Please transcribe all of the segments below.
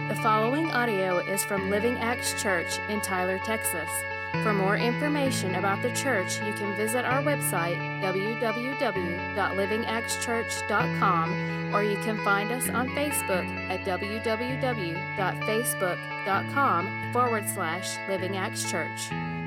The following audio is from Living Acts Church in Tyler, Texas. For more information about the church, you can visit our website, www.livingactschurch.com, or you can find us on Facebook at www.facebook.com/Living Acts Church.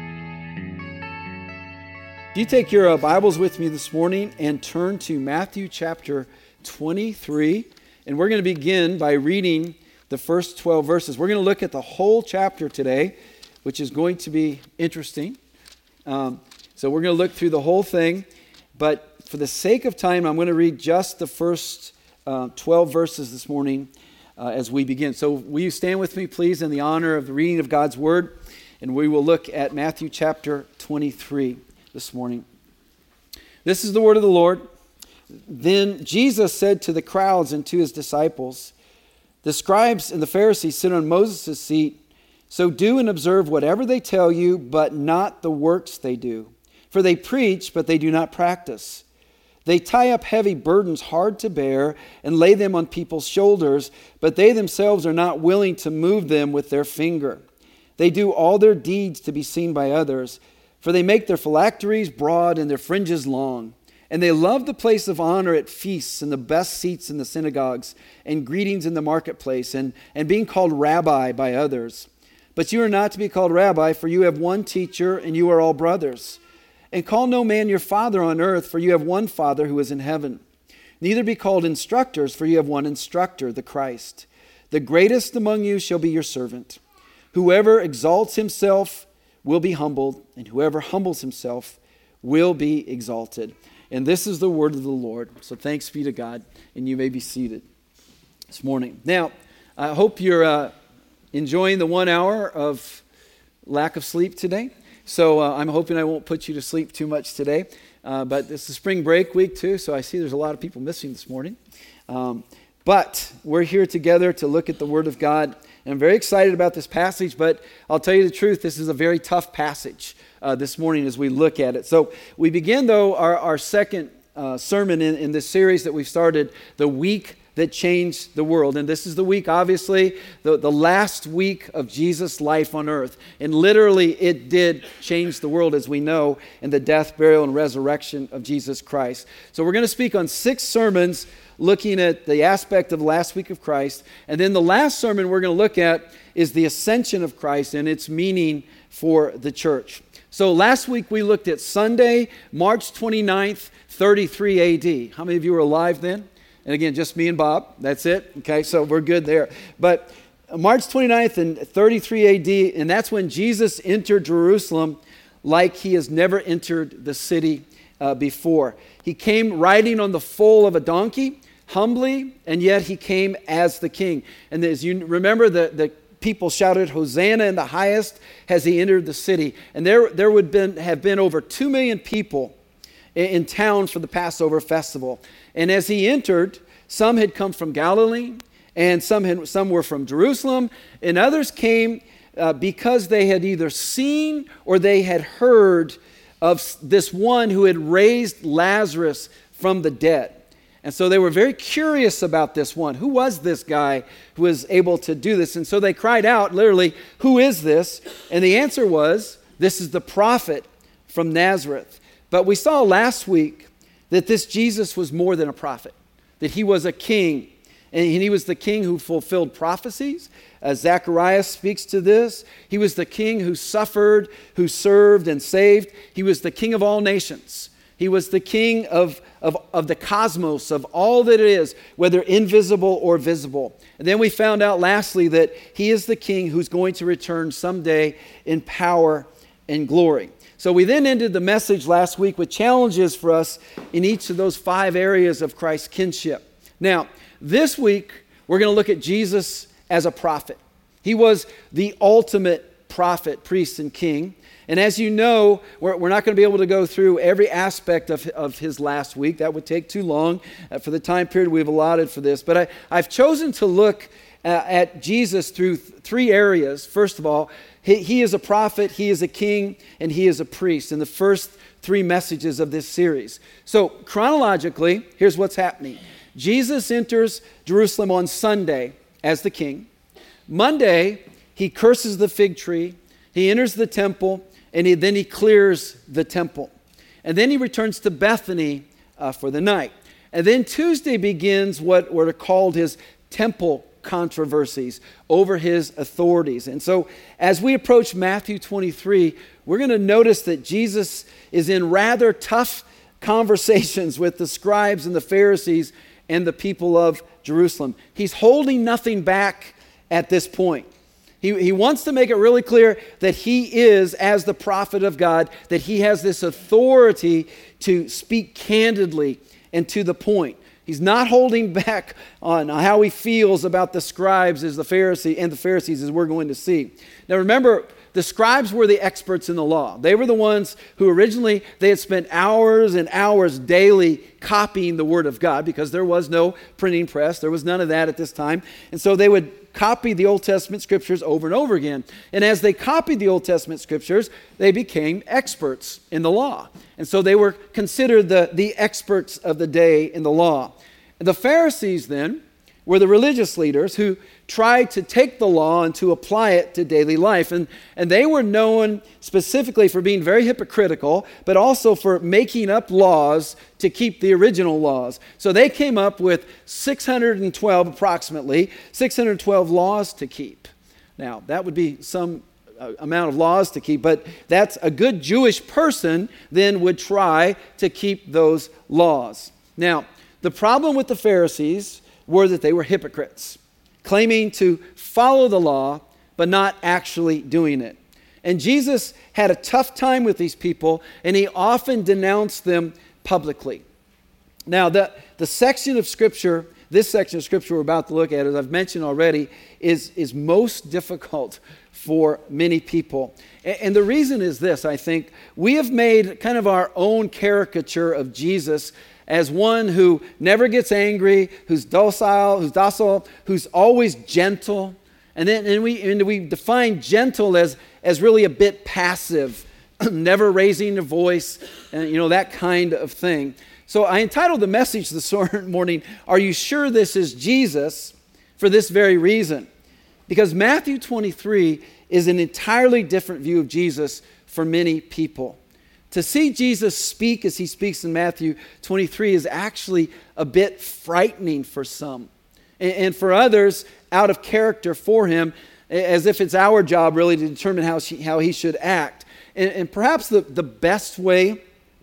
You take your Bibles with me this morning and turn to Matthew chapter 23, and we're going to begin by reading the first 12 verses. We're going to look at the whole chapter today, which is going to be interesting. So we're going to look through the whole thing, but for the sake of time, I'm going to read just the first 12 verses this morning as we begin. So will you stand with me, please, in the honor of the reading of God's Word, and we will look at Matthew chapter 23 this morning. This is the word of the Lord. Then Jesus said to the crowds and to his disciples, "The scribes and the Pharisees sit on Moses' seat, so do and observe whatever they tell you, but not the works they do. For they preach, but they do not practice. They tie up heavy burdens hard to bear and lay them on people's shoulders, but they themselves are not willing to move them with their finger. They do all their deeds to be seen by others, for they make their phylacteries broad and their fringes long. And they love the place of honor at feasts and the best seats in the synagogues and greetings in the marketplace and being called rabbi by others. But you are not to be called rabbi, for you have one teacher and you are all brothers. And call no man your father on earth, for you have one Father who is in heaven. Neither be called instructors, for you have one instructor, the Christ. The greatest among you shall be your servant. Whoever exalts himself will be humbled, and whoever humbles himself will be exalted." And this is the word of the Lord. So thanks be to God, and you may be seated this morning. Now, I hope you're enjoying the 1 hour of lack of sleep today. So I'm hoping I won't put you to sleep too much today. But it's the spring break week too, so I see there's a lot of people missing this morning. But we're here together to look at the Word of God. And I'm very excited about this passage, but I'll tell you the truth, this is a very tough passage this morning as we look at it. So we begin, though, our second sermon in this series that we've started, The Week That Changed the World. And this is the week, obviously, the last week of Jesus' life on earth. And literally, it did change the world, as we know, in the death, burial, and resurrection of Jesus Christ. So we're going to speak on 6 sermons looking at the aspect of the last week of Christ. And then the last sermon we're going to look at is the ascension of Christ and its meaning for the church. So last week we looked at Sunday, March 29th, 33 AD. How many of you were alive then? And again, just me and Bob. That's it. Okay, so we're good there. But March 29th and 33 AD, and that's when Jesus entered Jerusalem like he has never entered the city before. He came riding on the foal of a donkey, humbly, and yet he came as the king. And as you remember, the people shouted, "Hosanna in the highest," as he entered the city. And there would have been over 2 million people in town for the Passover festival. And as he entered, some had come from Galilee, and some were from Jerusalem, and others came because they had either seen or they had heard of this one who had raised Lazarus from the dead. And so they were very curious about this one. Who was this guy who was able to do this? And so they cried out, literally, "Who is this?" And the answer was, "This is the prophet from Nazareth." But we saw last week that this Jesus was more than a prophet, that he was a king. And he was the king who fulfilled prophecies. Zechariah speaks to this. He was the king who suffered, who served and saved. He was the king of all nations. He was the king of the cosmos, of all that it is, whether invisible or visible. And then we found out lastly that he is the king who's going to return someday in power and glory. So we then ended the message last week with challenges for us in each of those 5 areas of Christ's kinship. Now, this week, we're going to look at Jesus as a prophet. He was the ultimate prophet, priest, and king. And as you know, we're not going to be able to go through every aspect of his last week. That would take too long for the time period we've allotted for this. But I've chosen to look at Jesus through 3 areas. First of all, he is a prophet, he is a king, and he is a priest in the first 3 messages of this series. So chronologically, here's what's happening. Jesus enters Jerusalem on Sunday as the king. Monday, he curses the fig tree, he enters the temple, and then he clears the temple. And then he returns to Bethany for the night. And then Tuesday begins what were called his temple controversies over his authorities. And so as we approach Matthew 23, we're going to notice that Jesus is in rather tough conversations with the scribes and the Pharisees and the people of Jerusalem. He's holding nothing back at this point. He wants to make it really clear that he is, as the prophet of God, that he has this authority to speak candidly and to the point. He's not holding back on how he feels about the scribes as the Pharisees, as we're going to see. Now remember, the scribes were the experts in the law. They were the ones who originally, they had spent hours and hours daily copying the Word of God because there was no printing press. There was none of that at this time. And so they would copy the Old Testament scriptures over and over again. And as they copied the Old Testament scriptures, they became experts in the law. And so they were considered the experts of the day in the law. And the Pharisees then were the religious leaders who tried to take the law and to apply it to daily life. And they were known specifically for being very hypocritical, but also for making up laws to keep the original laws. So they came up with 612 laws to keep. Now, that would be some amount of laws to keep, but that's a good Jewish person then would try to keep those laws. Now, the problem with the Pharisees were that they were hypocrites, claiming to follow the law, but not actually doing it. And Jesus had a tough time with these people, and he often denounced them publicly. Now, the section of Scripture, this section of Scripture we're about to look at, as I've mentioned already, is most difficult for many people. And the reason is this, I think. We have made kind of our own caricature of Jesus as one who never gets angry, who's docile, who's always gentle. And we define gentle as really a bit passive, never raising a voice, and that kind of thing. So I entitled the message this morning, "Are You Sure This Is Jesus?" for this very reason. Because Matthew 23 is an entirely different view of Jesus for many people. To see Jesus speak as he speaks in Matthew 23 is actually a bit frightening for some. And for others, out of character for him, as if it's our job really to determine how he should act. And perhaps the best way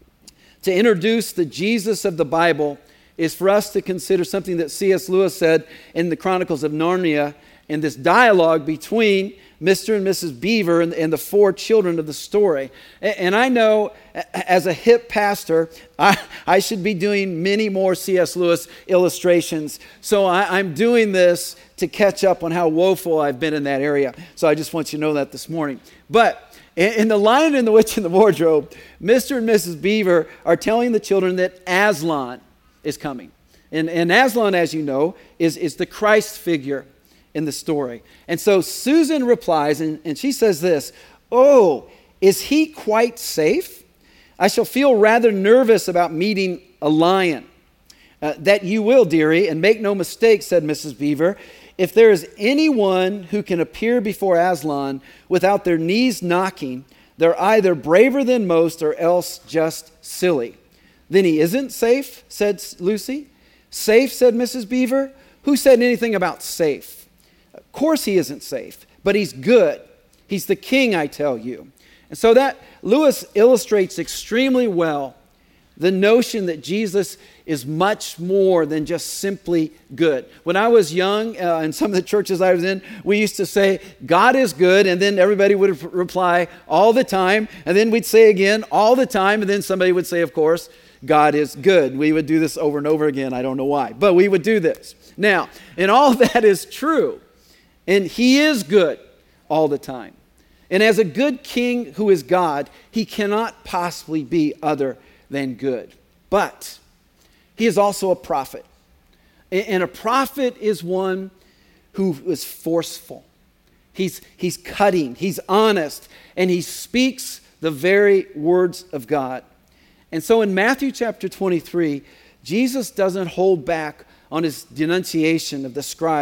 to introduce the Jesus of the Bible is for us to consider something that C.S. Lewis said in the Chronicles of Narnia, in this dialogue between Mr. and Mrs. Beaver and the four children of the story. And I know as a hip pastor, I should be doing many more C.S. Lewis illustrations. So I'm doing this to catch up on how woeful I've been in that area. So I just want you to know that this morning. But in The Lion and the Witch and the Wardrobe, Mr. and Mrs. Beaver are telling the children that Aslan is coming. And Aslan, as you know, is the Christ figure in the story. And so Susan replies, and she says this, "Oh, is he quite safe? I shall feel rather nervous about meeting a lion." "That you will, dearie, and make no mistake," said Mrs. Beaver. "If there is anyone who can appear before Aslan without their knees knocking, they're either braver than most or else just silly." "Then he isn't safe?" said Lucy. "Safe?" said Mrs. Beaver. "Who said anything about safe? Of course he isn't safe, but he's good. He's the king, I tell you." And so that Lewis illustrates extremely well the notion that Jesus is much more than just simply good. When I was young, in some of the churches I was in, we used to say, "God is good," and then everybody would reply, "All the time," and then we'd say again, "All the time," and then somebody would say, of course, "God is good." We would do this over and over again. I don't know why, but we would do this. Now, and all that is true. And he is good all the time. And as a good king who is God, he cannot possibly be other than good. But he is also a prophet. And a prophet is one who is forceful. He's cutting, he's honest, and he speaks the very words of God. And so in Matthew chapter 23, Jesus doesn't hold back on his denunciation of the scribes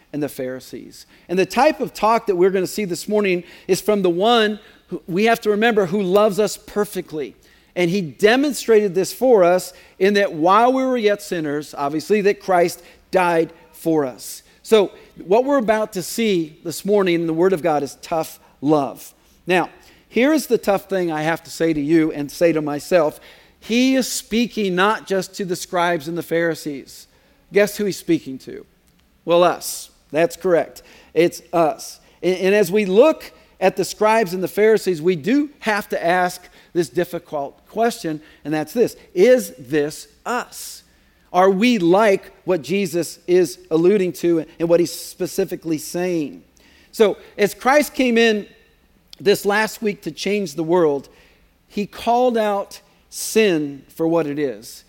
and the Pharisees. And the type of talk that we're going to see this morning is from the one who, we have to remember, who loves us perfectly. And he demonstrated this for us in that while we were yet sinners, obviously, that Christ died for us. So what we're about to see this morning in the Word of God is tough love. Now, here is the tough thing I have to say to you and say to myself. He is speaking not just to the scribes and the Pharisees. Guess who he's speaking to? Well, us. That's correct. It's us. And as we look at the scribes and the Pharisees, we do have to ask this difficult question, and that's this: is this us? Are we like what Jesus is alluding to and what he's specifically saying? So as Christ came in this last week to change the world, he called out sin for what it is.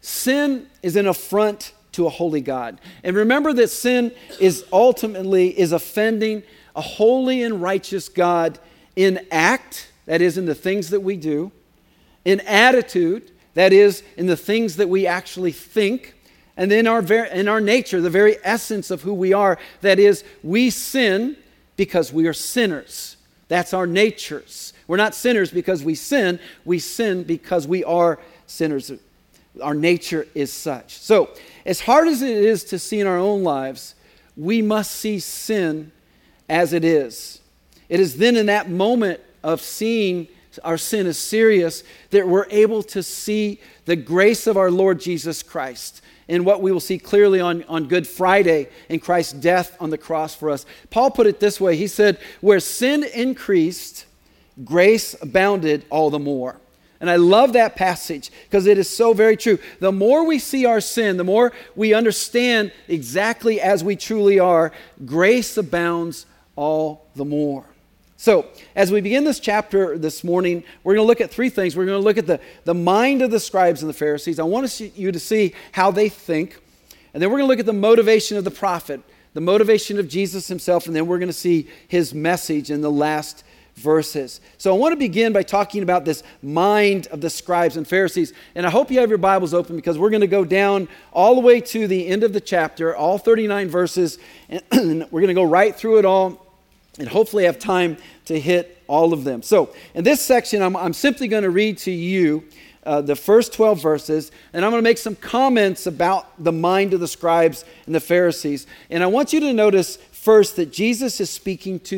Sin is an affront to a holy God. And remember that sin is ultimately offending a holy and righteous God in act, that is in the things that we do, in attitude, that is in the things that we actually think, and then in our nature, the very essence of who we are, that is, we sin because we are sinners. That's our natures. We're not sinners because we sin because we are sinners. Our nature is such. So, as hard as it is to see in our own lives, we must see sin as it is. It is then in that moment of seeing our sin is serious that we're able to see the grace of our Lord Jesus Christ in what we will see clearly on Good Friday in Christ's death on the cross for us. Paul put it this way. He said, where sin increased, grace abounded all the more. And I love that passage because it is so very true. The more we see our sin, the more we understand exactly as we truly are, grace abounds all the more. So, as we begin this chapter this morning, we're going to look at three things. We're going to look at the mind of the scribes and the Pharisees. I want you to see how they think. And then we're going to look at the motivation of the prophet, the motivation of Jesus himself, and then we're going to see his message in the last verses. So I want to begin by talking about this mind of the scribes and Pharisees. And I hope you have your Bibles open because we're going to go down all the way to the end of the chapter, all 39 verses, and we're going to go right through it all and hopefully have time to hit all of them. So in this section, I'm simply going to read to you the first 12 verses, and I'm going to make some comments about the mind of the scribes and the Pharisees. And I want you to notice first that Jesus is speaking to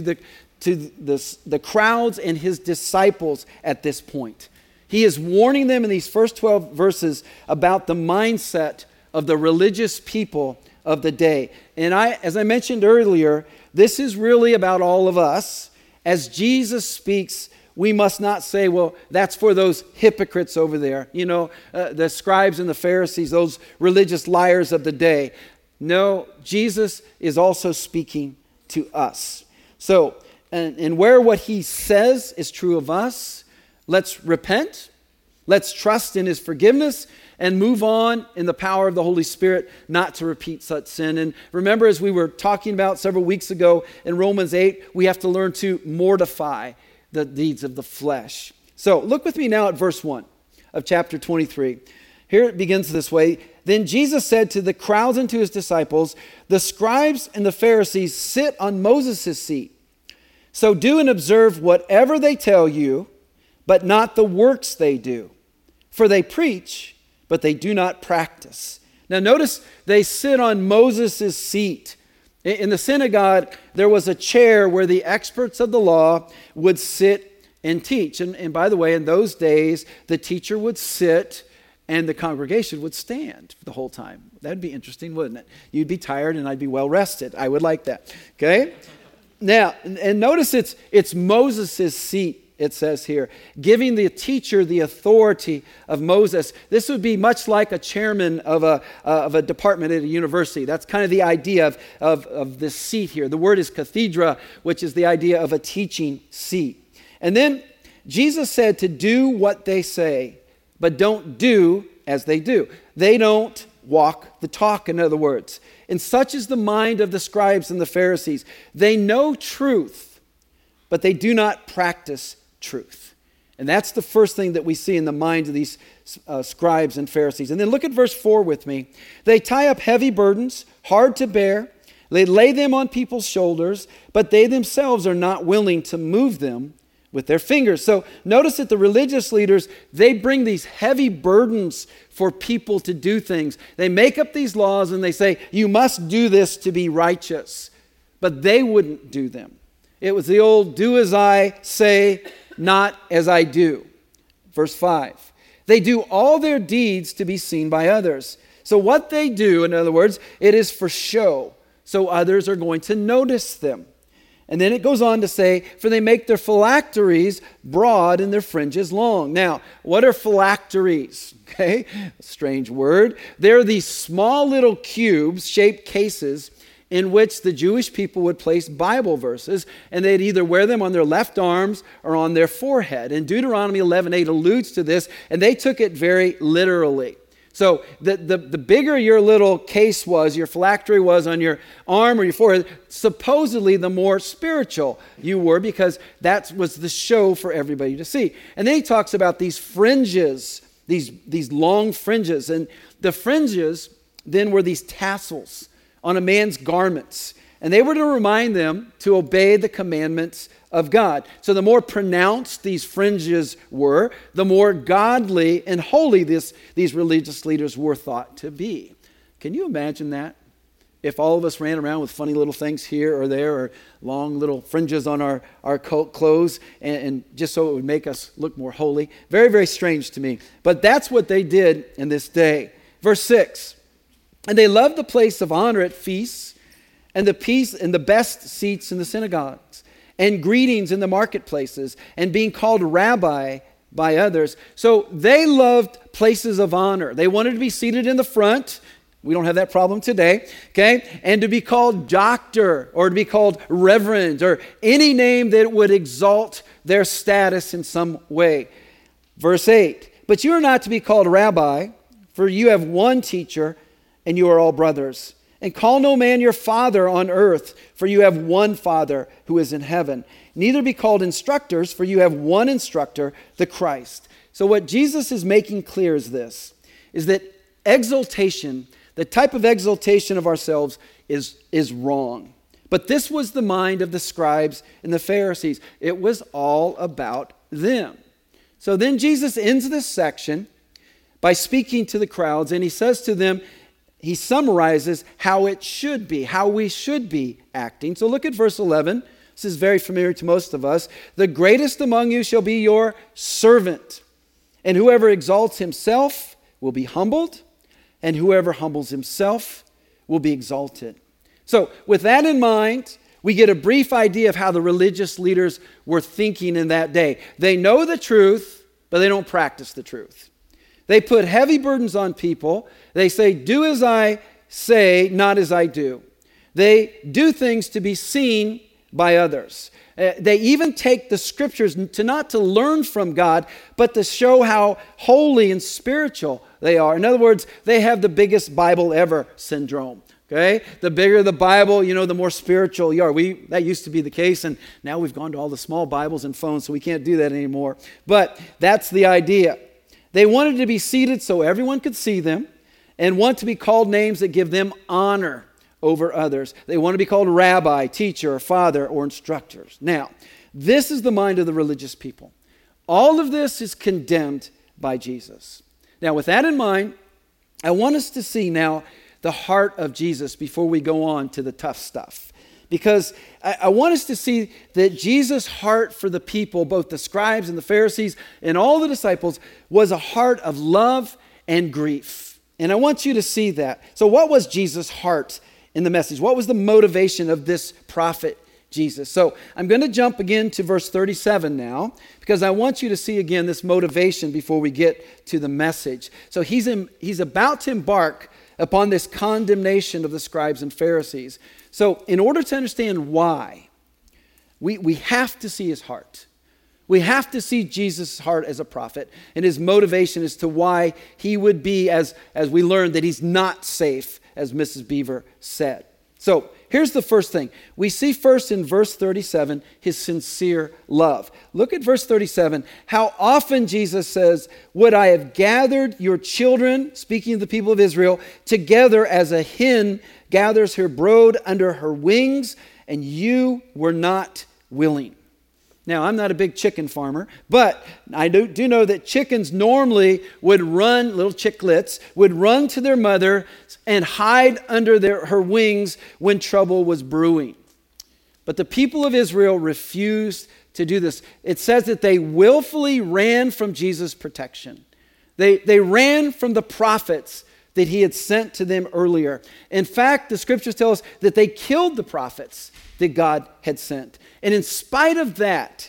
the crowds and his disciples at this point. He is warning them in these first 12 verses about the mindset of the religious people of the day. And as I mentioned earlier, this is really about all of us. As Jesus speaks, we must not say, well, that's for those hypocrites over there, the scribes and the Pharisees, those religious liars of the day. No, Jesus is also speaking to us. So, and where what he says is true of us, let's repent, let's trust in his forgiveness, and move on in the power of the Holy Spirit not to repeat such sin. And remember, as we were talking about several weeks ago in Romans 8, we have to learn to mortify the deeds of the flesh. So look with me now at verse 1 of chapter 23. Here it begins this way. Then Jesus said to the crowds and to his disciples, the scribes and the Pharisees sit on Moses' seat. So do and observe whatever they tell you, but not the works they do. For they preach, but they do not practice. Now notice they sit on Moses' seat. In the synagogue, there was a chair where the experts of the law would sit and teach. And by the way, in those days, the teacher would sit and the congregation would stand the whole time. That'd be interesting, wouldn't it? You'd be tired and I'd be well rested. I would like that. Okay? Now, and notice it's Moses' seat. It says here, giving the teacher the authority of Moses. This would be much like a chairman of a department at a university. That's kind of the idea of this seat here. The word is cathedra, which is the idea of a teaching seat. And then Jesus said to do what they say, but don't do as they do. They don't walk the talk, in other words. And such is the mind of the scribes and the Pharisees. They know truth, but they do not practice truth. And that's the first thing that we see in the minds of these scribes and Pharisees. And then look at verse 4 with me. They tie up heavy burdens, hard to bear. They lay them on people's shoulders, but they themselves are not willing to move them with their fingers. So notice that the religious leaders, they bring these heavy burdens for people to do things. They make up these laws and they say, you must do this to be righteous. But they wouldn't do them. It was the old, do as I say, not as I do. Verse 5. They do all their deeds to be seen by others. So what they do, in other words, it is for show. So others are going to notice them. And then it goes on to say, for they make their phylacteries broad and their fringes long. Now, what are phylacteries? Okay, strange word. They're these small little cubes, shaped cases, in which the Jewish people would place Bible verses, and they'd either wear them on their left arms or on their forehead. And Deuteronomy 11:8 alludes to this, and they took it very literally. So the bigger your little case was, your phylactery was on your arm or your forehead, supposedly the more spiritual you were, because that was the show for everybody to see. And then he talks about these fringes, these long fringes. And the fringes then were these tassels on a man's garments. And they were to remind them to obey the commandments of God. So the more pronounced these fringes were, the more godly and holy these religious leaders were thought to be. Can you imagine that? If all of us ran around with funny little things here or there, or long little fringes on our clothes, and just so it would make us look more holy. Very, very strange to me. But that's what they did in this day. Verse 6, and they loved the place of honor at feasts, and the peace and the best seats in the synagogues, and greetings in the marketplaces, and being called rabbi by others. So they loved places of honor. They wanted to be seated in the front. We don't have that problem today, okay? And to be called doctor, or to be called reverend, or any name that would exalt their status in some way. Verse 8, but you are not to be called rabbi, for you have one teacher, and you are all brothers. And call no man your father on earth, for you have one Father who is in heaven. Neither be called instructors, for you have one instructor, the Christ. So what Jesus is making clear is this, is that exaltation, the type of exaltation of ourselves is wrong. But this was the mind of the scribes and the Pharisees. It was all about them. So then Jesus ends this section by speaking to the crowds, and he says to them, he summarizes how it should be, how we should be acting. So look at verse 11. This is very familiar to most of us. The greatest among you shall be your servant. And whoever exalts himself will be humbled, and whoever humbles himself will be exalted. So with that in mind, we get a brief idea of how the religious leaders were thinking in that day. They know the truth, but they don't practice the truth. They put heavy burdens on people. They say, do as I say, not as I do. They do things to be seen by others. They even take the scriptures not to learn from God, but to show how holy and spiritual they are. In other words, they have the biggest Bible ever syndrome. Okay? The bigger the Bible, the more spiritual you are. That used to be the case, and now we've gone to all the small Bibles and phones, so we can't do that anymore. But that's the idea. They wanted to be seated so everyone could see them, and want to be called names that give them honor over others. They want to be called rabbi, teacher, or father, or instructors. Now, this is the mind of the religious people. All of this is condemned by Jesus. Now, with that in mind, I want us to see now the heart of Jesus before we go on to the tough stuff. Because I want us to see that Jesus' heart for the people, both the scribes and the Pharisees and all the disciples, was a heart of love and grief. And I want you to see that. So what was Jesus' heart in the message? What was the motivation of this prophet Jesus? So I'm going to jump again to verse 37 now, because I want you to see again this motivation before we get to the message. So he's about to embark upon this condemnation of the scribes and Pharisees. So in order to understand why, we have to see his heart. We have to see Jesus' heart as a prophet and his motivation as to why he would be, as we learned, that he's not safe, as Mrs. Beaver said. So here's the first thing. We see first in verse 37, his sincere love. Look at verse 37. How often Jesus says, would I have gathered your children, speaking of the people of Israel, together as a hen gathers her brood under her wings, and you were not willing. Now, I'm not a big chicken farmer, but I do know that chickens normally would run, little chicklets, would run to their mother and hide under her wings when trouble was brewing. But the people of Israel refused to do this. It says that they willfully ran from Jesus' protection. They ran from the prophets that he had sent to them earlier. In fact, the scriptures tell us that they killed the prophets that God had sent. And in spite of that,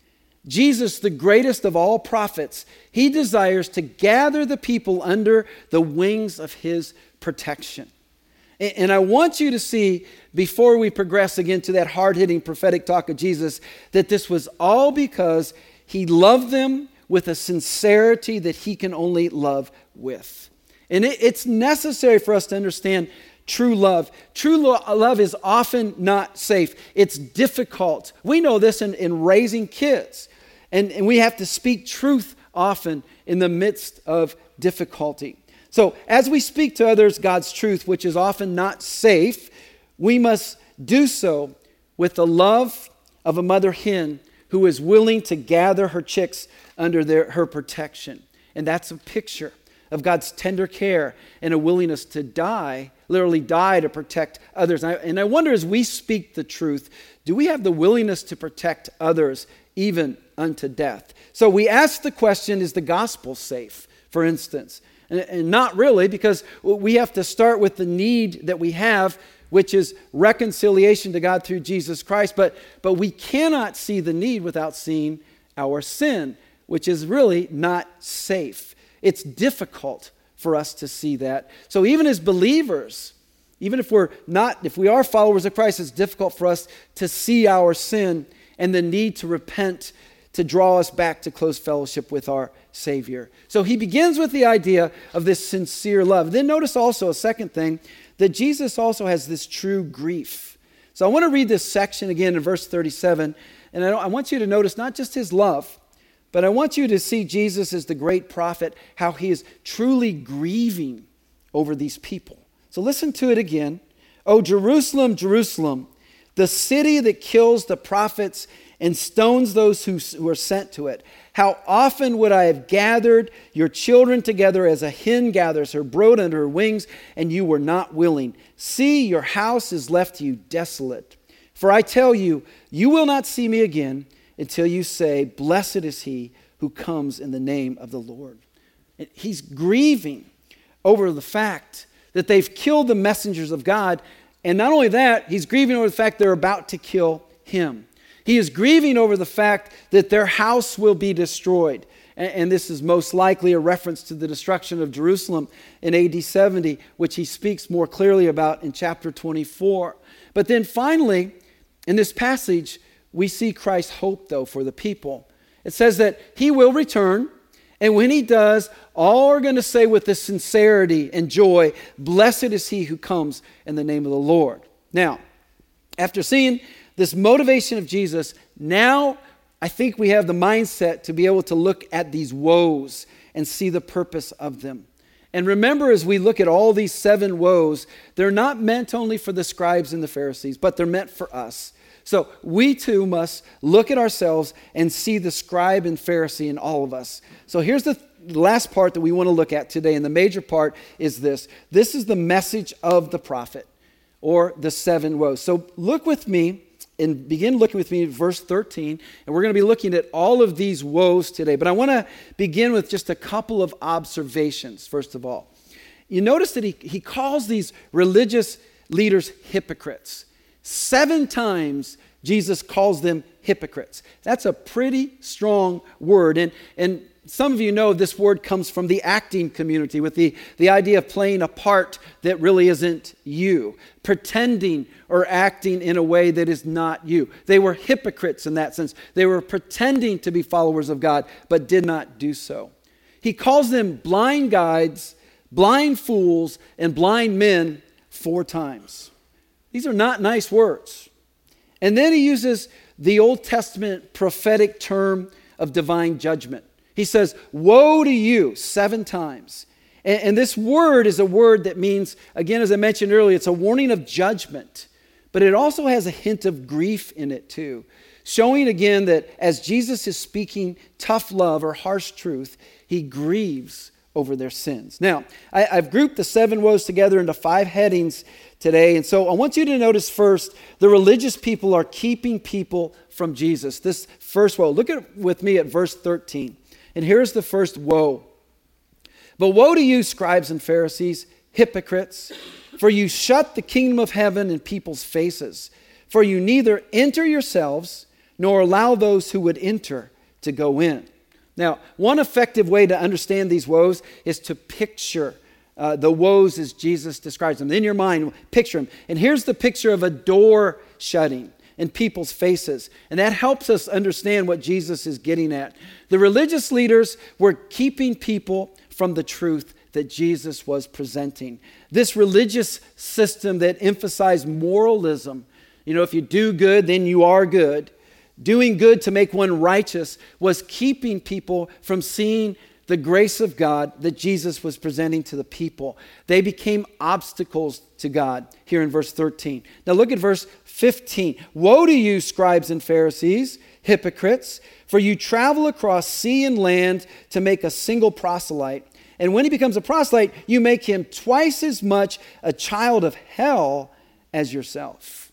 Jesus, the greatest of all prophets, he desires to gather the people under the wings of his protection. And I want you to see, before we progress again to that hard-hitting prophetic talk of Jesus, that this was all because he loved them with a sincerity that he can only love with. And it's necessary for us to understand true love. Love is often not safe. It's difficult. We know this in raising kids. And we have to speak truth often in the midst of difficulty. So as we speak to others God's truth, which is often not safe, we must do so with the love of a mother hen who is willing to gather her chicks under her protection. And that's a picture of God's tender care and a willingness to die, literally die to protect others. And I wonder, as we speak the truth, do we have the willingness to protect others even unto death? So we ask the question, is the gospel safe, for instance? And not really, because we have to start with the need that we have, which is reconciliation to God through Jesus Christ. But we cannot see the need without seeing our sin, which is really not safe. It's difficult for us to see that. So even as believers, even if we are followers of Christ, it's difficult for us to see our sin and the need to repent to draw us back to close fellowship with our Savior. So he begins with the idea of this sincere love. Then notice also a second thing, that Jesus also has this true grief. So I want to read this section again in verse 37, and I want you to notice not just his love, but I want you to see Jesus as the great prophet, how he is truly grieving over these people. So listen to it again. Oh, Jerusalem, Jerusalem, the city that kills the prophets and stones those who are sent to it. How often would I have gathered your children together as a hen gathers her brood under her wings, and you were not willing. See, your house is left to you desolate. For I tell you, you will not see me again until you say, blessed is he who comes in the name of the Lord. He's grieving over the fact that they've killed the messengers of God. And not only that, he's grieving over the fact they're about to kill him. He is grieving over the fact that their house will be destroyed. And this is most likely a reference to the destruction of Jerusalem in AD 70, which he speaks more clearly about in chapter 24. But then finally, in this passage, we see Christ's hope, though, for the people. It says that he will return, and when he does, all are going to say with this sincerity and joy, blessed is he who comes in the name of the Lord. Now, after seeing this motivation of Jesus, now I think we have the mindset to be able to look at these woes and see the purpose of them. And remember, as we look at all these 7 woes, they're not meant only for the scribes and the Pharisees, but they're meant for us. So we too must look at ourselves and see the scribe and Pharisee in all of us. So here's the last part that we want to look at today, and the major part is this. This is the message of the prophet, or the 7 woes. So look with me and begin looking with me at verse 13, and we're going to be looking at all of these woes today. But I want to begin with just a couple of observations, first of all. You notice that he calls these religious leaders hypocrites. 7 times Jesus calls them hypocrites. That's a pretty strong word. And some of you know this word comes from the acting community with the idea of playing a part that really isn't you, pretending or acting in a way that is not you. They were hypocrites in that sense. They were pretending to be followers of God, but did not do so. He calls them blind guides, blind fools, and blind men 4 times. These are not nice words. And then he uses the Old Testament prophetic term of divine judgment. He says, woe to you 7 times. And this word is a word that means, again, as I mentioned earlier, it's a warning of judgment. But it also has a hint of grief in it too. Showing again that as Jesus is speaking tough love or harsh truth, he grieves over their sins. Now, I've grouped the 7 woes together into 5 headings today. And so I want you to notice first, the religious people are keeping people from Jesus. This first woe. Look with me at verse 13. And here's the first woe. But woe to you, scribes and Pharisees, hypocrites, for you shut the kingdom of heaven in people's faces. For you neither enter yourselves, nor allow those who would enter to go in. Now, one effective way to understand these woes is to picture the woes as Jesus describes them. In your mind, picture them. And here's the picture of a door shutting in people's faces. And that helps us understand what Jesus is getting at. The religious leaders were keeping people from the truth that Jesus was presenting. This religious system that emphasized moralism, if you do good, then you are good. Doing good to make one righteous was keeping people from seeing the grace of God that Jesus was presenting to the people. They became obstacles to God here in verse 13. Now look at verse 15. Woe to you, scribes and Pharisees, hypocrites, for you travel across sea and land to make a single proselyte. And when he becomes a proselyte, you make him twice as much a child of hell as yourself.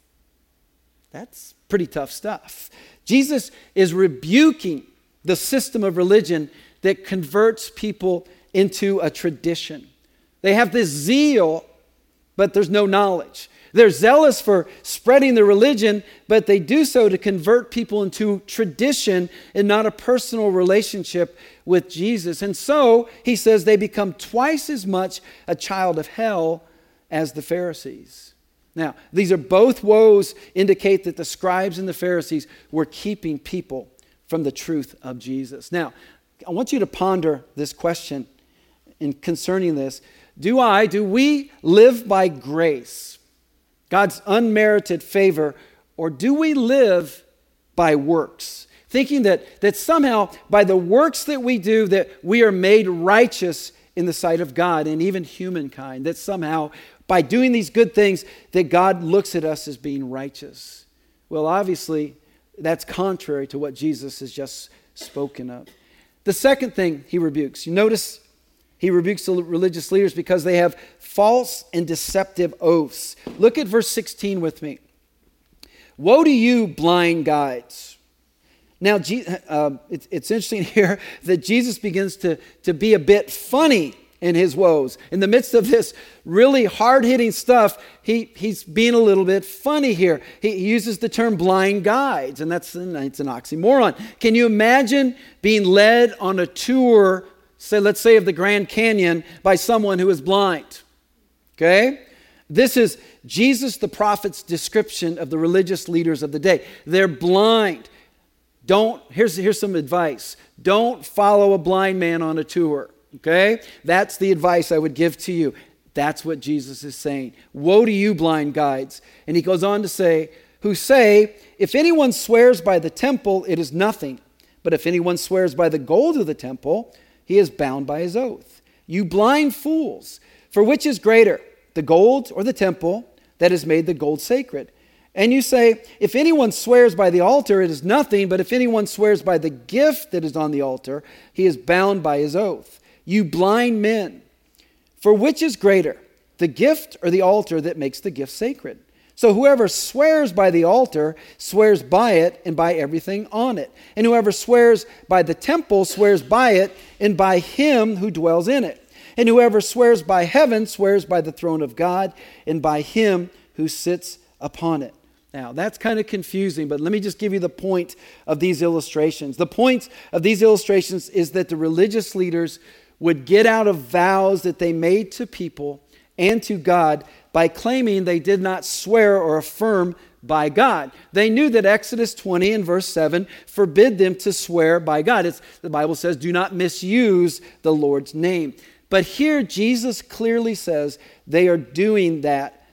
That's pretty tough stuff. Jesus is rebuking the system of religion that converts people into a tradition. They have this zeal, but there's no knowledge. They're zealous for spreading the religion, but they do so to convert people into tradition and not a personal relationship with Jesus. And so, he says, they become twice as much a child of hell as the Pharisees. Now, these are both woes indicate that the scribes and the Pharisees were keeping people from the truth of Jesus. Now, I want you to ponder this question in concerning this. Do we live by grace, God's unmerited favor, or do we live by works? Thinking that somehow by the works that we do that we are made righteous in the sight of God and even humankind. That somehow by doing these good things that God looks at us as being righteous. Well, obviously that's contrary to what Jesus has just spoken of. The second thing he rebukes, you notice he rebukes the religious leaders because they have false and deceptive oaths. Look at verse 16 with me. Woe to you, blind guides. Now, it's interesting here that Jesus begins to be a bit funny in his woes. In the midst of this really hard-hitting stuff, he's being a little bit funny here. He uses the term blind guides, and it's an oxymoron. Can you imagine being led on a tour, let's say of the Grand Canyon, by someone who is blind? Okay? This is Jesus the prophet's description of the religious leaders of the day. They're blind. Here's some advice. Don't follow a blind man on a tour. Okay? That's the advice I would give to you. That's what Jesus is saying. Woe to you, blind guides. And he goes on to say, who say, if anyone swears by the temple, it is nothing. But if anyone swears by the gold of the temple, he is bound by his oath. You blind fools, for which is greater, the gold or the temple that has made the gold sacred? And you say, if anyone swears by the altar, it is nothing. But if anyone swears by the gift that is on the altar, he is bound by his oath. You blind men, for which is greater, the gift or the altar that makes the gift sacred? So whoever swears by the altar swears by it and by everything on it. And whoever swears by the temple swears by it and by him who dwells in it. And whoever swears by heaven swears by the throne of God and by him who sits upon it. Now, that's kind of confusing, but let me just give you the point of these illustrations. The point of these illustrations is that the religious leaders would get out of vows that they made to people and to God by claiming they did not swear or affirm by God. They knew that Exodus 20 and verse 7 forbid them to swear by God. The Bible says, do not misuse the Lord's name. But here Jesus clearly says they are doing that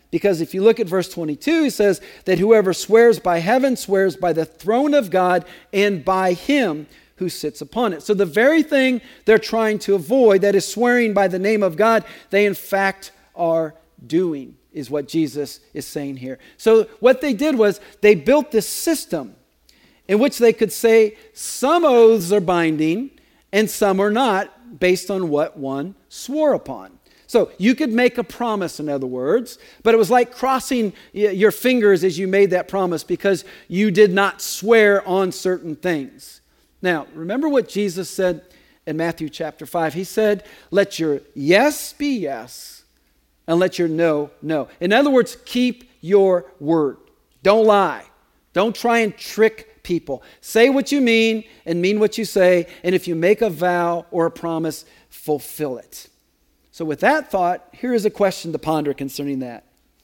Because if you look at verse 22, he says that whoever swears by heaven swears by the throne of God and by him who sits upon it. So the very thing they're trying to avoid, that is swearing by the name of God, they in fact are doing, is what Jesus is saying here. So what they did was they built this system in which they could say some oaths are binding and some are not, based on what one swore upon. So you could make a promise, in other words, but it was like crossing your fingers as you made that promise because you did not swear on certain things. Now, remember what Jesus said in Matthew chapter 5. He said, let your yes be yes and let your no, no. In other words, keep your word. Don't lie. Don't try and trick people. Say what you mean and mean what you say. And if you make a vow or a promise, fulfill it. So with that thought, here is a question to ponder concerning that.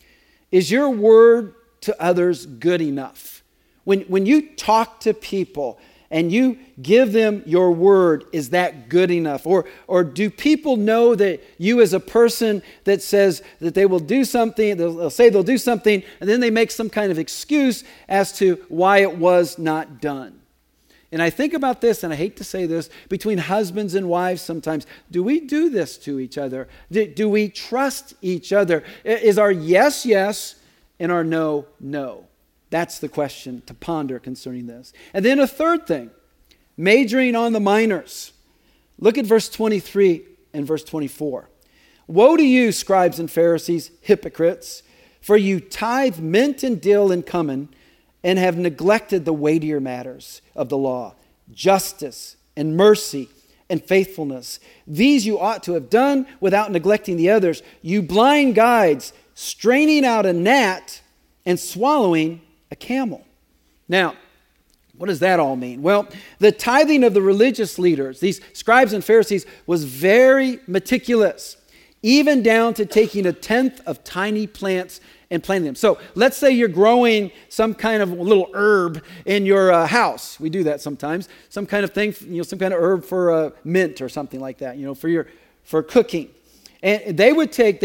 Is your word to others good enough? When you talk to people and you give them your word, is that good enough? Or do people know that you as a person that says that they will do something, they'll say they'll do something, and then they make some kind of excuse as to why it was not done? And I think about this, and I hate to say this, between husbands and wives sometimes. Do we do this to each other? Do we trust each other? Is our yes, yes, and our no, no? That's the question to ponder concerning this. And then a third thing, majoring on the minors. Look at verse 23 and verse 24. Woe to you, scribes and Pharisees, hypocrites, for you tithe mint and dill and cumin, and have neglected the weightier matters of the law, justice and mercy and faithfulness. These you ought to have done without neglecting the others. You blind guides, straining out a gnat and swallowing a camel. Now, what does that all mean? Well, the tithing of the religious leaders, these scribes and Pharisees, was very meticulous, even down to taking a tenth of tiny plants and planting them. So let's say you're growing some kind of little herb in your house. We do that sometimes. Some kind of thing, some kind of herb for mint or something like that, for cooking. And they would take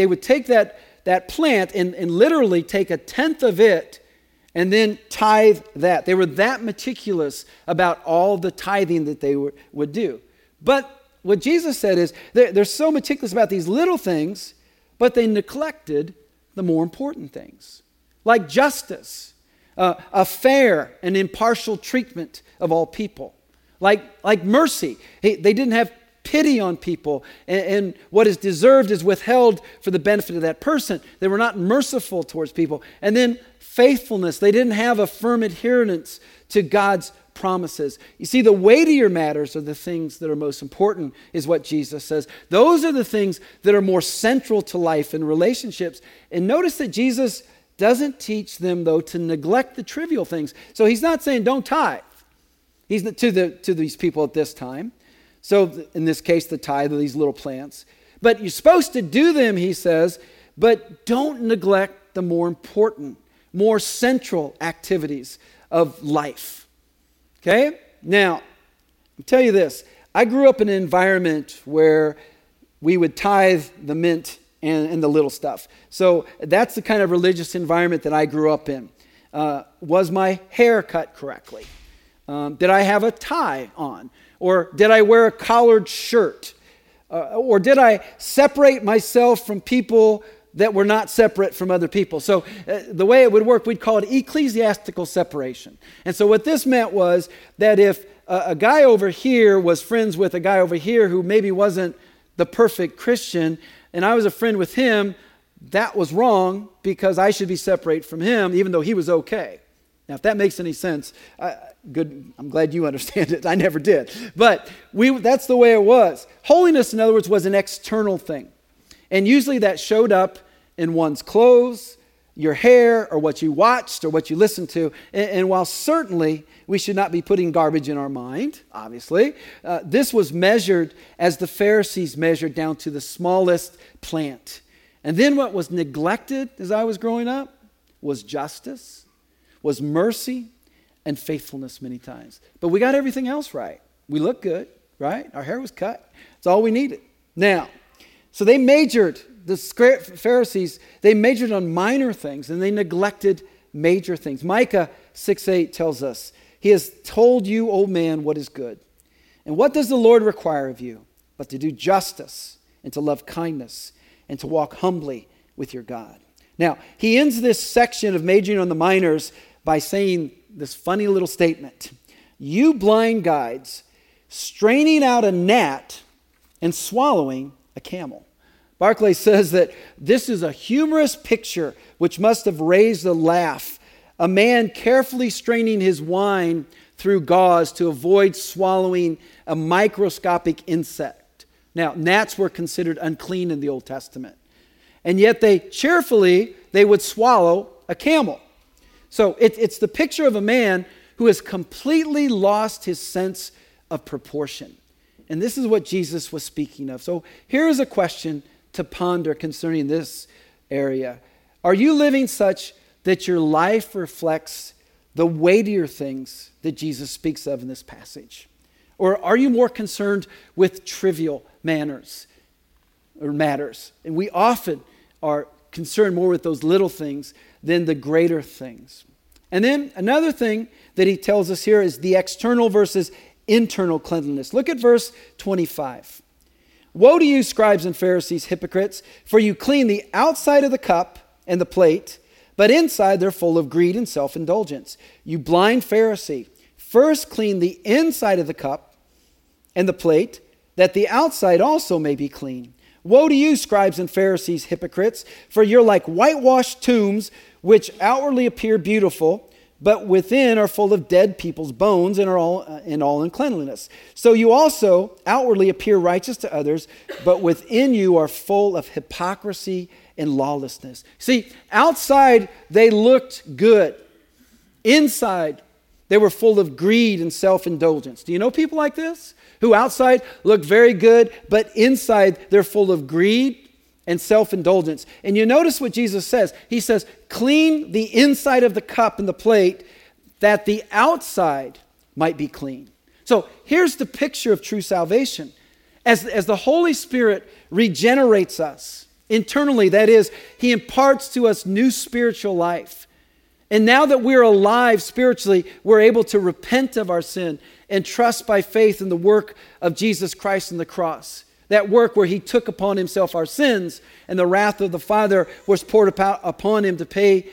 that plant and literally take a tenth of it and then tithe that. They were that meticulous about all the tithing that they would do. But what Jesus said is they're so meticulous about these little things, but they neglected the more important things, like justice, a fair and impartial treatment of all people, like mercy. They didn't have pity on people, and what is deserved is withheld for the benefit of that person. They were not merciful towards people. And then faithfulness. They didn't have a firm adherence to God's promises. You see, the weightier matters are the things that are most important, is what Jesus says. Those are the things that are more central to life and relationships. And notice that Jesus doesn't teach them, though, to neglect the trivial things. So he's not saying don't tithe. He's to these people at this time. So in this case, the tithe of these little plants. But you're supposed to do them, he says, but don't neglect the more important, more central activities of life. Okay? Now, I'll tell you this. I grew up in an environment where we would tithe the mint and the little stuff. So that's the kind of religious environment that I grew up in. Was my hair cut correctly? Did I have a tie on? Or did I wear a collared shirt? Or did I separate myself from people that were not separate from other people? So the way it would work, we'd call it ecclesiastical separation. And so what this meant was that if a guy over here was friends with a guy over here who maybe wasn't the perfect Christian, and I was a friend with him, that was wrong because I should be separate from him, even though he was okay. Now, if that makes any sense, good. I'm glad you understand it. I never did. But that's the way it was. Holiness, in other words, was an external thing. And usually that showed up in one's clothes, your hair, or what you watched, or what you listened to. And while certainly we should not be putting garbage in our mind, obviously, this was measured as the Pharisees measured down to the smallest plant. And then what was neglected as I was growing up was justice, was mercy, and faithfulness many times. But we got everything else right. We looked good, right? Our hair was cut. It's all we needed. Now, so they majored Pharisees, they majored on minor things and they neglected major things. Micah 6:8 tells us, He has told you, O man, what is good. And what does the Lord require of you? But to do justice and to love kindness and to walk humbly with your God. Now, he ends this section of majoring on the minors by saying this funny little statement. You blind guides, straining out a gnat and swallowing a camel. Barclay says that this is a humorous picture which must have raised a laugh. A man carefully straining his wine through gauze to avoid swallowing a microscopic insect. Now, gnats were considered unclean in the Old Testament. And yet they would swallow a camel. So it's the picture of a man who has completely lost his sense of proportion. And this is what Jesus was speaking of. So here is a question to ponder concerning this area. Are you living such that your life reflects the weightier things that Jesus speaks of in this passage? Or are you more concerned with trivial matters? And we often are concerned more with those little things than the greater things. And then another thing that he tells us here is the external versus internal cleanliness. Look at verse 25. Woe to you, scribes and Pharisees, hypocrites, for you clean the outside of the cup and the plate, but inside they're full of greed and self-indulgence. You blind Pharisee, first clean the inside of the cup and the plate, that the outside also may be clean. Woe to you, scribes and Pharisees, hypocrites, for you're like whitewashed tombs, which outwardly appear beautiful, but within are full of dead people's bones and are all in uncleanliness. So you also outwardly appear righteous to others, but within you are full of hypocrisy and lawlessness. See, outside they looked good. Inside they were full of greed and self-indulgence. Do you know people like this? Who outside look very good, but inside they're full of greed and self-indulgence. And you notice what Jesus says. He says, clean the inside of the cup and the plate, that the outside might be clean. So here's the picture of true salvation. As the Holy Spirit regenerates us internally, that is, He imparts to us new spiritual life. And now that we're alive spiritually, we're able to repent of our sin and trust by faith in the work of Jesus Christ on the cross. That work where He took upon Himself our sins, and the wrath of the Father was poured upon Him to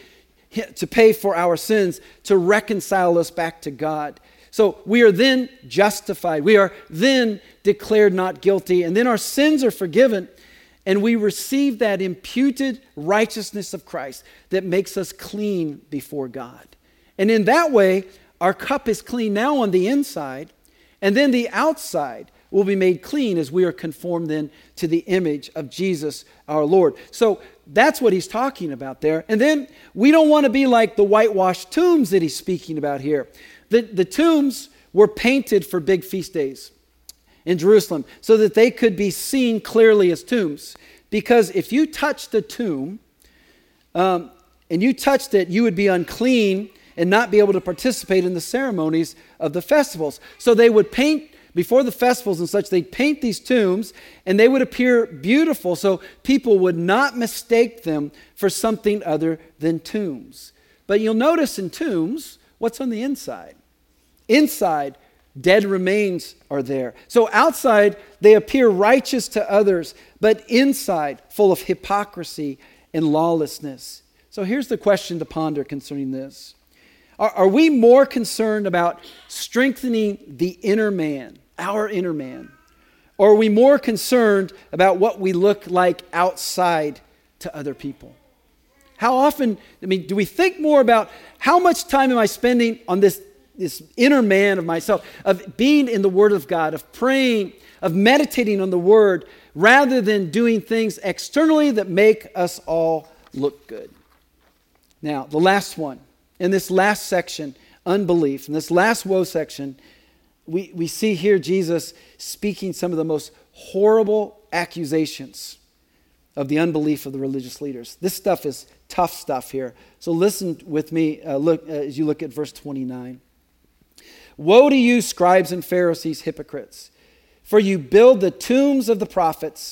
pay for our sins, to reconcile us back to God. So we are then justified. We are then declared not guilty, and then our sins are forgiven, and we receive that imputed righteousness of Christ that makes us clean before God. And in that way, our cup is clean now on the inside, and then the outside will be made clean as we are conformed then to the image of Jesus our Lord. So that's what he's talking about there. And then we don't want to be like the whitewashed tombs that he's speaking about here. The tombs were painted for big feast days in Jerusalem so that they could be seen clearly as tombs. Because if you touched a tomb and you touched it, you would be unclean and not be able to participate in the ceremonies of the festivals. So they would paint, before the festivals and such, they'd paint these tombs and they would appear beautiful so people would not mistake them for something other than tombs. But you'll notice in tombs, what's on the inside? Inside, dead remains are there. So outside, they appear righteous to others, but inside, full of hypocrisy and lawlessness. So here's the question to ponder concerning this. Are we more concerned about strengthening the inner man, our inner man? Or are we more concerned about what we look like outside to other people? How often, do we think more about how much time am I spending on this inner man of myself, of being in the Word of God, of praying, of meditating on the Word, rather than doing things externally that make us all look good? Now, the last one. In this last section, unbelief, in this last woe section, we see here Jesus speaking some of the most horrible accusations of the unbelief of the religious leaders. This stuff is tough stuff here. So listen with me as you look at verse 29. Woe to you, scribes and Pharisees, hypocrites, for you build the tombs of the prophets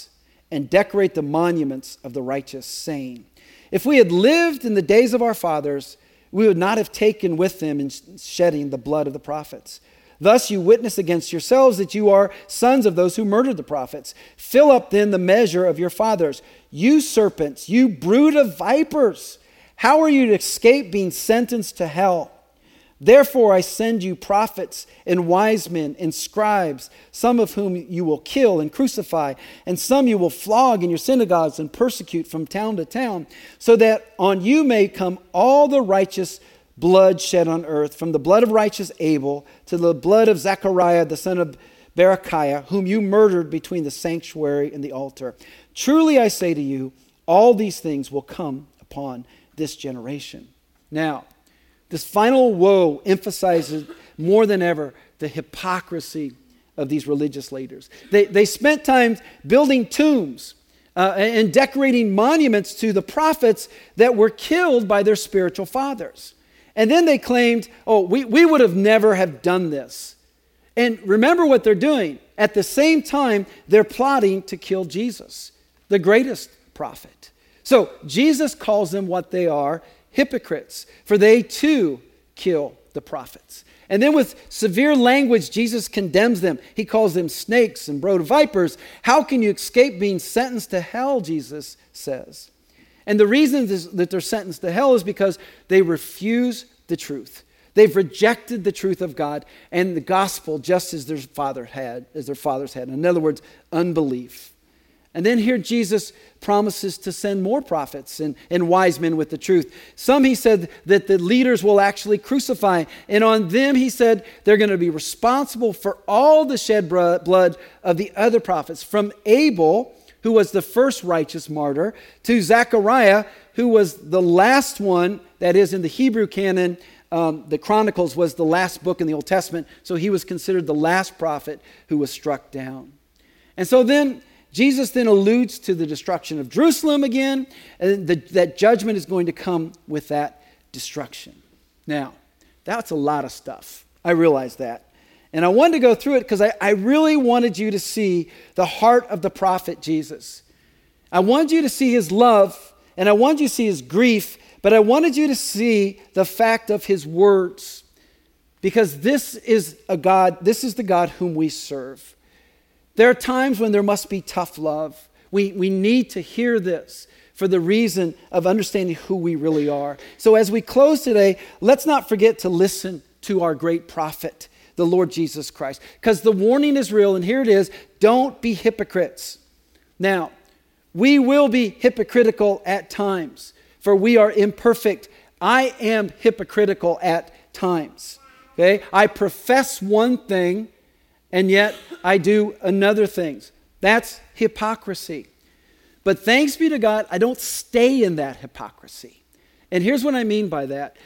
and decorate the monuments of the righteous, saying, if we had lived in the days of our fathers, we would not have taken with them in shedding the blood of the prophets. Thus you witness against yourselves that you are sons of those who murdered the prophets. Fill up then the measure of your fathers. You serpents, you brood of vipers, how are you to escape being sentenced to hell? Therefore I send you prophets and wise men and scribes, some of whom you will kill and crucify, and some you will flog in your synagogues and persecute from town to town, so that on you may come all the righteous blood shed on earth, from the blood of righteous Abel to the blood of Zechariah, the son of Berechiah, whom you murdered between the sanctuary and the altar. Truly I say to you, all these things will come upon this generation. Now, this final woe emphasizes more than ever the hypocrisy of these religious leaders. They spent time building tombs and decorating monuments to the prophets that were killed by their spiritual fathers. And then they claimed, we would have never have done this. And remember what they're doing. At the same time, they're plotting to kill Jesus, the greatest prophet. So Jesus calls them what they are, hypocrites, for they too kill the prophets. And then with severe language, Jesus condemns them. He calls them snakes and brood of vipers. How can you escape being sentenced to hell, Jesus says. And the reason that they're sentenced to hell is because they refuse the truth. They've rejected the truth of God and the gospel just as their fathers had. In other words, unbelief. And then here Jesus promises to send more prophets and wise men with the truth. Some, he said, that the leaders will actually crucify. And on them, he said, they're going to be responsible for all the shed blood of the other prophets. From Abel, who was the first righteous martyr, to Zechariah, who was the last one, that is in the Hebrew canon. The Chronicles was the last book in the Old Testament, so he was considered the last prophet who was struck down. And so then Jesus then alludes to the destruction of Jerusalem again, and that judgment is going to come with that destruction. Now, that's a lot of stuff. I realize that. And I wanted to go through it because I really wanted you to see the heart of the prophet Jesus. I wanted you to see his love, and I wanted you to see his grief, but I wanted you to see the fact of his words. Because this is the God whom we serve. There are times when there must be tough love. We need to hear this for the reason of understanding who we really are. So as we close today, let's not forget to listen to our great prophet, the Lord Jesus Christ. Because the warning is real, and here it is, don't be hypocrites. Now, we will be hypocritical at times, for we are imperfect. I am hypocritical at times. Okay? I profess one thing, and yet I do another thing. That's hypocrisy. But thanks be to God, I don't stay in that hypocrisy. And here's what I mean by that.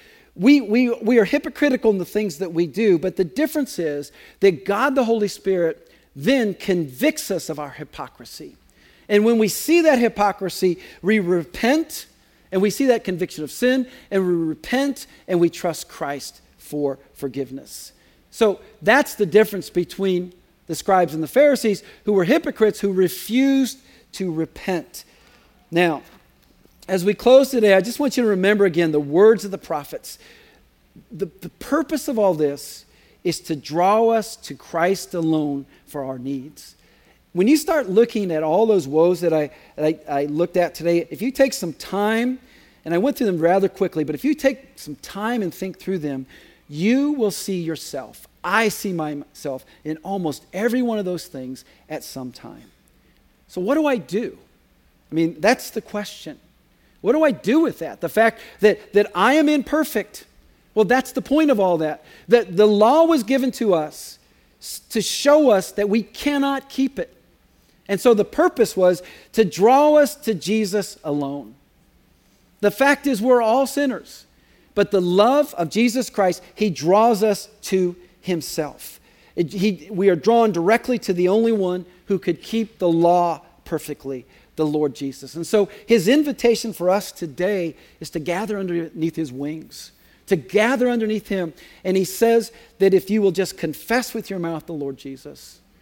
We are hypocritical in the things that we do, but the difference is that God the Holy Spirit then convicts us of our hypocrisy. And when we see that hypocrisy, we repent, and we see that conviction of sin, and we repent, and we trust Christ for forgiveness. So that's the difference between the scribes and the Pharisees, who were hypocrites, who refused to repent. Now, as we close today, I just want you to remember again the words of the prophets. The purpose of all this is to draw us to Christ alone for our needs. When you start looking at all those woes that I looked at today, if you take some time, and I went through them rather quickly, but if you take some time and think through them, you will see yourself. I see myself in almost every one of those things at some time. So what do I do? I mean, that's the question. What do I do with that? The fact that I am imperfect. Well, that's the point of all that. That the law was given to us to show us that we cannot keep it. And so the purpose was to draw us to Jesus alone. The fact is we're all sinners. But the love of Jesus Christ, he draws us to himself. We are drawn directly to the only one who could keep the law perfectly, the Lord Jesus. And so his invitation for us today is to gather underneath his wings, to gather underneath him. And he says that if you will just confess with your mouth the Lord Jesus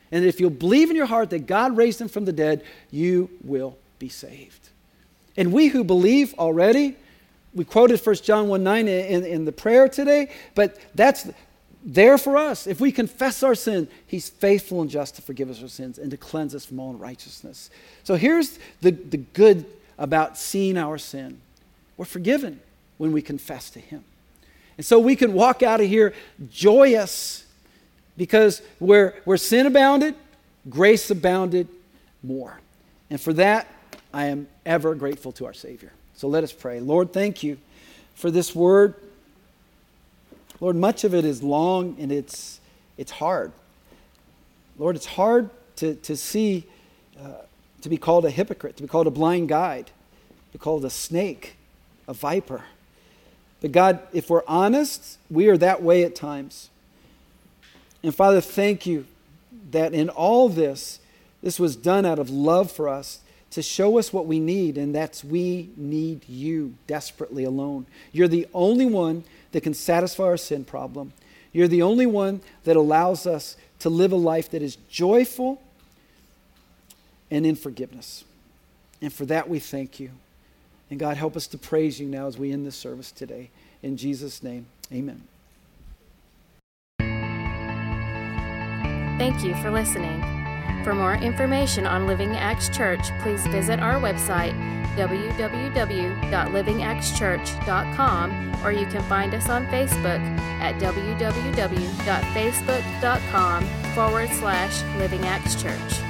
And if you'll believe in your heart that God raised him from the dead, you will be saved. And we who believe already, we quoted 1 John 1:9 in the prayer today, but that's there for us. If we confess our sin, he's faithful and just to forgive us our sins and to cleanse us from all unrighteousness. So here's the good about seeing our sin. We're forgiven when we confess to him. And so we can walk out of here joyous because where sin abounded, grace abounded more. And for that, I am ever grateful to our Savior. So let us pray. Lord, thank you for this word. Lord, much of it is long and it's hard. Lord, it's hard to see, to be called a hypocrite, to be called a blind guide, to be called a snake, a viper. But God, if we're honest, we are that way at times. And Father, thank you that in all this was done out of love for us to show us what we need, and that's we need you desperately alone. You're the only one that can satisfy our sin problem. You're the only one that allows us to live a life that is joyful and in forgiveness. And for that we thank you. And God, help us to praise you now as we end this service today. In Jesus' name, amen. Thank you for listening. For more information on Living Acts Church, please visit our website, www.livingactschurch.com, or you can find us on Facebook at www.facebook.com/Living Acts Church.